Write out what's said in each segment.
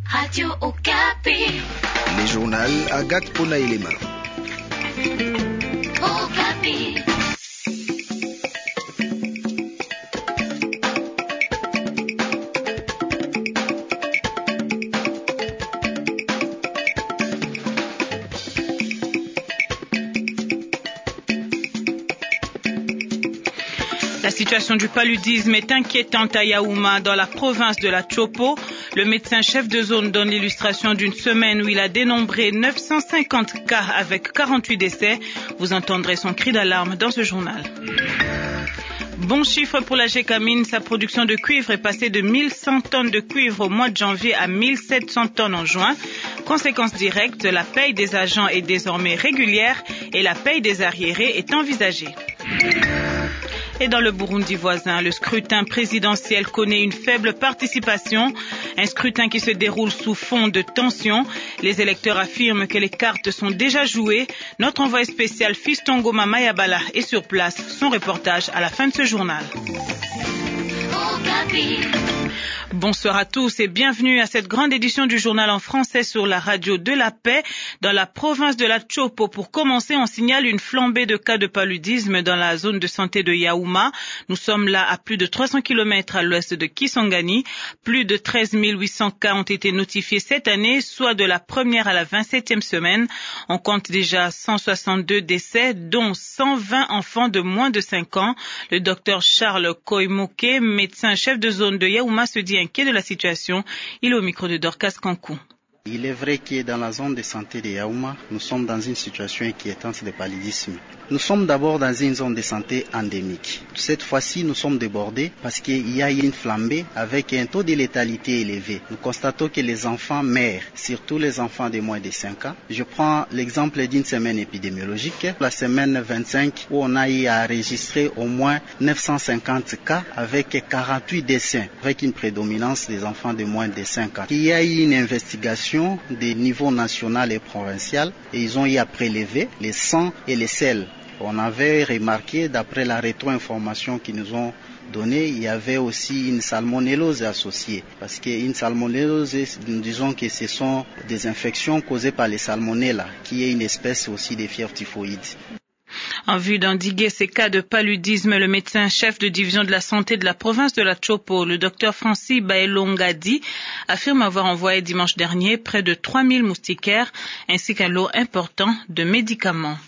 Radio Okapi. Les journaux Agathe Ponaïlema. Okapi. La situation du paludisme est inquiétante à Yaouma, dans la province de la Chopo. Le médecin chef de zone donne l'illustration d'une semaine où il a dénombré 950 cas avec 48 décès. Vous entendrez son cri d'alarme dans ce journal. Bon chiffre pour la Gécamine, sa production de cuivre est passée de 1100 tonnes de cuivre au mois de janvier à 1700 tonnes en juin. Conséquence directe, la paye des agents est désormais régulière et la paye des arriérés est envisagée. Et dans le Burundi voisin, le scrutin présidentiel connaît une faible participation, un scrutin qui se déroule sous fond de tension. Les électeurs affirment que les cartes sont déjà jouées. Notre envoyé spécial Fiston Goma Mayabala est sur place. Son reportage à la fin de ce journal. Bonsoir à tous et bienvenue à cette grande édition du journal en français sur la radio de la paix dans la province de la Chopo. Pour commencer, on signale une flambée de cas de paludisme dans la zone de santé de Yaouma. Nous sommes là à plus de 300 km à l'ouest de Kisangani. Plus de 13 800 cas ont été notifiés cette année, soit de la première à la 27e semaine. On compte déjà 162 décès, dont 120 enfants de moins de 5 ans. Le docteur Charles Koimoke, médecin chef de zone de Yaouma, se dit inquiet de la situation. Il est au micro de Dorcas Kankou. Il est vrai que dans la zone de santé de Yaouma, nous sommes dans une situation inquiétante de paludisme. Nous sommes d'abord dans une zone de santé endémique. Cette fois-ci, nous sommes débordés parce qu'il y a une flambée avec un taux de létalité élevé. Nous constatons que les enfants meurent, surtout les enfants de moins de 5 ans. Je prends l'exemple d'une semaine épidémiologique, la semaine 25, où on a eu à enregistrer au moins 950 cas avec 48 décès, avec une prédominance des enfants de moins de 5 ans. Il y a eu une investigation des niveaux national et provincial et ils ont eu à prélever les sangs et les sels. On avait remarqué, d'après la rétro-information qu'ils nous ont donnée, il y avait aussi une salmonellose associée. Parce qu'une salmonellose, nous disons que ce sont des infections causées par les salmonella, qui est une espèce aussi de fièvre typhoïde. En vue d'endiguer ces cas de paludisme, le médecin chef de division de la santé de la province de la Chopo, le docteur Francis Baelongadi, affirme avoir envoyé dimanche dernier près de 3000 moustiquaires ainsi qu'un lot important de médicaments.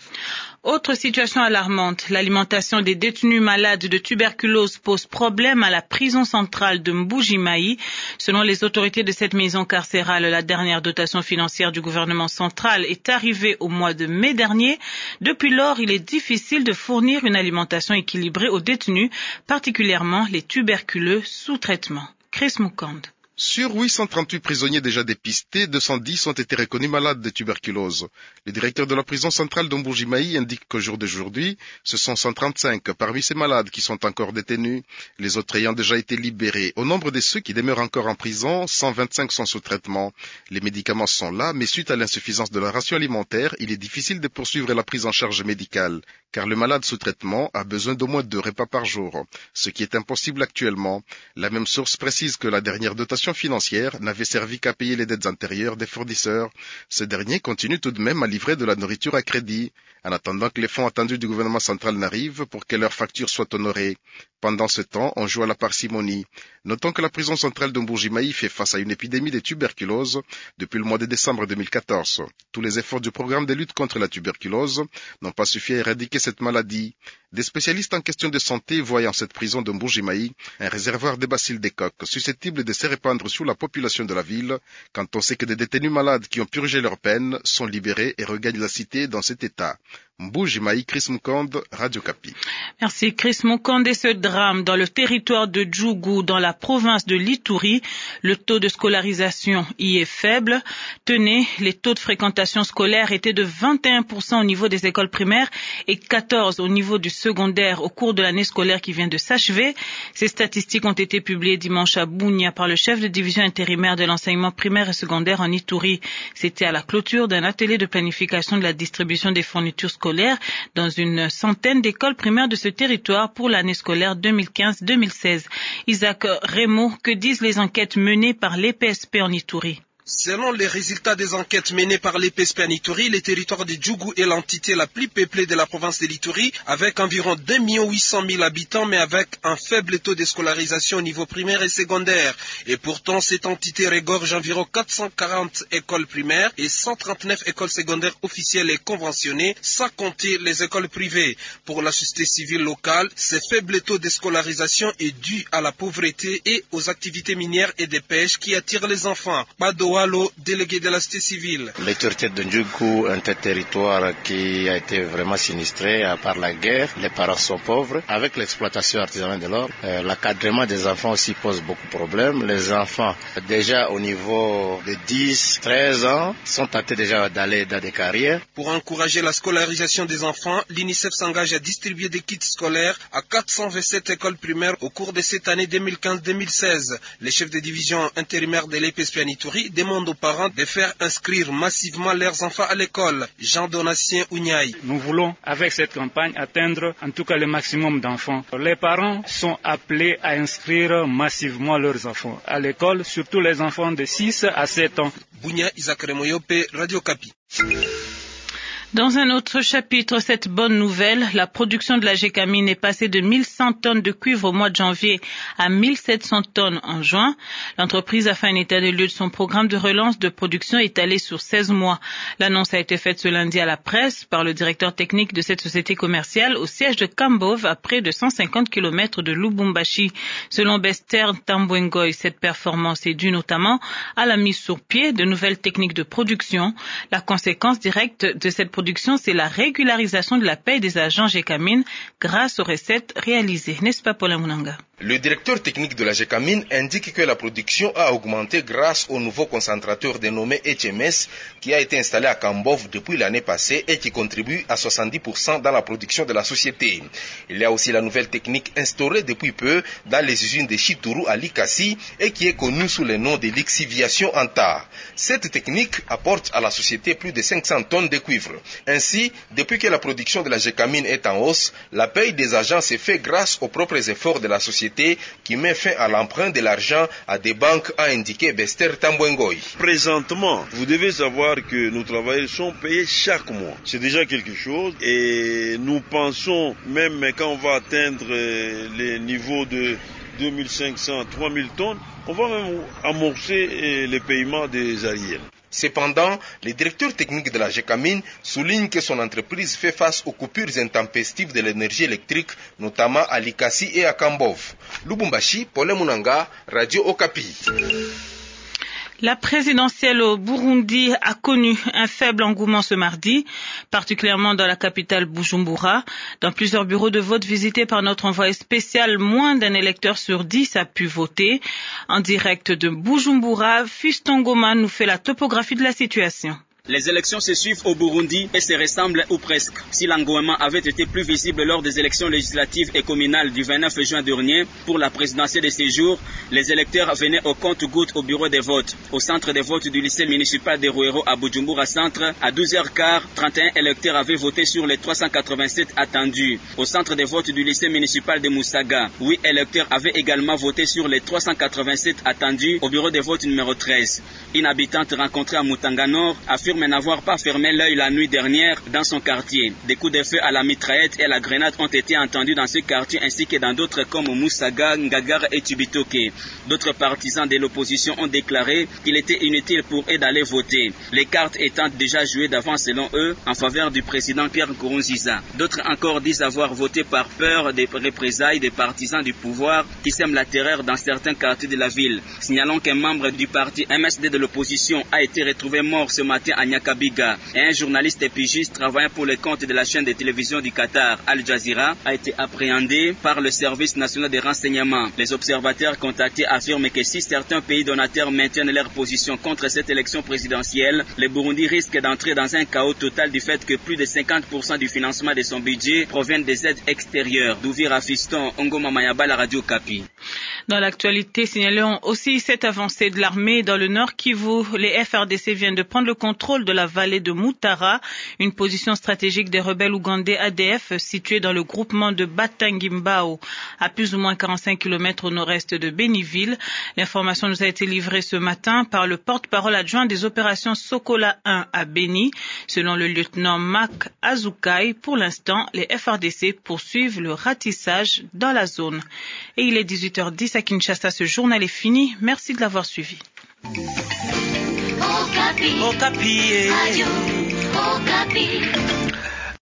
Autre situation alarmante, l'alimentation des détenus malades de tuberculose pose problème à la prison centrale de Mbuji-Mayi. Selon les autorités de cette maison carcérale, la dernière dotation financière du gouvernement central est arrivée au mois de mai dernier. Depuis lors, il est difficile de fournir une alimentation équilibrée aux détenus, particulièrement les tuberculeux sous traitement. Chris Mukand. Sur 838 prisonniers déjà dépistés, 210 ont été reconnus malades de tuberculose. Le directeur de la prison centrale d'Mbuji-Mayi indique qu'au jour d'aujourd'hui, ce sont 135 parmi ces malades qui sont encore détenus, les autres ayant déjà été libérés. Au nombre de ceux qui demeurent encore en prison, 125 sont sous traitement. Les médicaments sont là, mais suite à l'insuffisance de la ration alimentaire, il est difficile de poursuivre la prise en charge médicale, car le malade sous traitement a besoin d'au moins 2 repas par jour, ce qui est impossible actuellement. La même source précise que la dernière dotation financière n'avait servi qu'à payer les dettes antérieures des fournisseurs. Ce dernier continue tout de même à livrer de la nourriture à crédit, en attendant que les fonds attendus du gouvernement central n'arrivent pour que leurs factures soient honorées. Pendant ce temps, on joue à la parcimonie. Notons que la prison centrale de Mbuji-Mayi fait face à une épidémie de tuberculose depuis le mois de décembre 2014. Tous les efforts du programme de lutte contre la tuberculose n'ont pas suffi à éradiquer cette maladie. Des spécialistes en question de santé voient en cette prison de Mbuji-Mayi un réservoir de bacilles des coques susceptibles de se répandre sur la population de la ville quand on sait que des détenus malades qui ont purgé leur peine sont libérés et regagnent la cité dans cet état. Mbuji-Mayi, Chris Mukand, Radio Okapi. Merci Chris Mukand. Et ce drame dans le territoire de Djougou, dans la province de l'Ituri, le taux de scolarisation y est faible. Tenez, les taux de fréquentation scolaire étaient de 21% au niveau des écoles primaires et 14% au niveau du secondaire au cours de l'année scolaire qui vient de s'achever. Ces statistiques ont été publiées dimanche à Bunia par le chef de division intérimaire de l'enseignement primaire et secondaire en Ituri. C'était à la clôture d'un atelier de planification de la distribution des fournitures scolaires scolaire dans une centaine d'écoles primaires de ce territoire pour l'année scolaire 2015-2016. Isaac Raymond, que disent les enquêtes menées par l'EPSP en Ituri? Selon les résultats des enquêtes menées par l'EPSP en Ituri, le territoire de Djougou est l'entité la plus peuplée de la province de l'Ituri, avec environ 2 800 000 habitants, mais avec un faible taux de scolarisation au niveau primaire et secondaire. Et pourtant, cette entité regorge environ 440 écoles primaires et 139 écoles secondaires officielles et conventionnées, sans compter les écoles privées. Pour la société civile locale, ce faible taux de scolarisation est dû à la pauvreté et aux activités minières et de pêche qui attirent les enfants. Délégué de la société civile. Le territoire de Djougou est un territoire qui a été vraiment sinistré par la guerre. Les parents sont pauvres. Avec l'exploitation artisanale de l'or, l'encadrement des enfants aussi pose beaucoup de problèmes. Les enfants, déjà au niveau de 10, 13 ans, sont tentés déjà d'aller dans des carrières. Pour encourager la scolarisation des enfants, l'UNICEF s'engage à distribuer des kits scolaires à 427 écoles primaires au cours de cette année 2015-2016. Les chefs de division intérimaires de l'EPSP en Ituri demandent aux parents de faire inscrire massivement leurs enfants à l'école. Jean-Donatien Ouniaï. Nous voulons, avec cette campagne, atteindre en tout cas le maximum d'enfants. Les parents sont appelés à inscrire massivement leurs enfants à l'école, surtout les enfants de 6 à 7 ans. Bounia Isaac Remoyope, Radio Kapi. Dans un autre chapitre, cette bonne nouvelle, la production de la Gécamine est passée de 1100 tonnes de cuivre au mois de janvier à 1700 tonnes en juin. L'entreprise a fait un état des lieux de son programme de relance de production étalé sur 16 mois. L'annonce a été faite ce lundi à la presse par le directeur technique de cette société commerciale au siège de Kambove, à près de 150 km de Lubumbashi. Selon Bester Tambwengoy, cette performance est due notamment à la mise sur pied de nouvelles techniques de production. La conséquence directe de cette production, c'est la régularisation de la paie des agents Gécamine grâce aux recettes réalisées. N'est-ce pas, Paul Munanga? Le directeur technique de la Gécamine indique que la production a augmenté grâce au nouveau concentrateur dénommé HMS qui a été installé à Kambove depuis l'année passée et qui contribue à 70% dans la production de la société. Il y a aussi la nouvelle technique instaurée depuis peu dans les usines de Chituru à Likasi et qui est connue sous le nom de lixiviation en tas. Cette technique apporte à la société plus de 500 tonnes de cuivre. Ainsi, depuis que la production de la Gécamine est en hausse, la paie des agents se fait grâce aux propres efforts de la société qui met fin à l'emprunt de l'argent à des banques, a indiqué Bester Tambwengoy. Présentement, vous devez savoir que nos travailleurs sont payés chaque mois. C'est déjà quelque chose et nous pensons, même quand on va atteindre les niveaux de 2500, 3000 tonnes, on va même amorcer les paiements des arrières. Cependant, le directeur technique de la Gécamine souligne que son entreprise fait face aux coupures intempestives de l'énergie électrique, notamment à Likasi et à Kambove. Lubumbashi, Paul Munanga, Radio Okapi. La présidentielle au Burundi a connu un faible engouement ce mardi, particulièrement dans la capitale Bujumbura. Dans plusieurs bureaux de vote visités par notre envoyé spécial, moins d'un électeur sur 10 a pu voter. En direct de Bujumbura, Fiston Goma nous fait la topographie de la situation. Les élections se suivent au Burundi et se ressemblent ou presque. Si l'engouement avait été plus visible lors des élections législatives et communales du 29 juin dernier, pour la présidentielle de ces jours, les électeurs venaient au compte-gouttes au bureau de vote. Au centre de vote du lycée municipal de Ruero à Bujumbura Centre, à 12h15, 31 électeurs avaient voté sur les 387 attendus. Au centre de vote du lycée municipal de Musaga, 8 électeurs avaient également voté sur les 387 attendus au bureau de vote numéro 13. Une habitante rencontrée à Mutanga Nord affirme n'avoir pas fermé l'œil la nuit dernière dans son quartier. Des coups de feu à la mitraillette et à la grenade ont été entendus dans ce quartier ainsi que dans d'autres comme Musaga, Ngagara et Tubitoke. D'autres partisans de l'opposition ont déclaré qu'il était inutile pour eux d'aller voter, les cartes étant déjà jouées d'avance selon eux en faveur du président Pierre Nkurunziza. D'autres encore disent avoir voté par peur des représailles des partisans du pouvoir qui sèment la terreur dans certains quartiers de la ville. Signalons qu'un membre du parti MSD de l'opposition a été retrouvé mort ce matin à Nyakabiga et un journaliste et pigiste travaillant pour le compte de la chaîne de télévision du Qatar, Al Jazeera, a été appréhendé par le service national de renseignement. Les observateurs contactés affirment que si certains pays donateurs maintiennent leur position contre cette élection présidentielle, le Burundi risque d'entrer dans un chaos total du fait que plus de 50% du financement de son budget proviennent des aides extérieures. D'Ouvira Fiston, Ngoma Mayaba, la Radio Kapi. Dans l'actualité, signalons aussi cette avancée de l'armée dans le Nord Kivu. Les FRDC viennent de prendre le contrôle contrôle de la vallée de Mutara, une position stratégique des rebelles ougandais ADF située dans le groupement de Batangimbao, à plus ou moins 45 km au nord-est de Béniville. L'information nous a été livrée ce matin par le porte-parole adjoint des opérations Sokola 1 à Béni. Selon le lieutenant Mac Azukai, pour l'instant, les FRDC poursuivent le ratissage dans la zone. Et il est 18h10 à Kinshasa, ce journal est fini. Merci de l'avoir suivi. Okapi. Radio Okapi.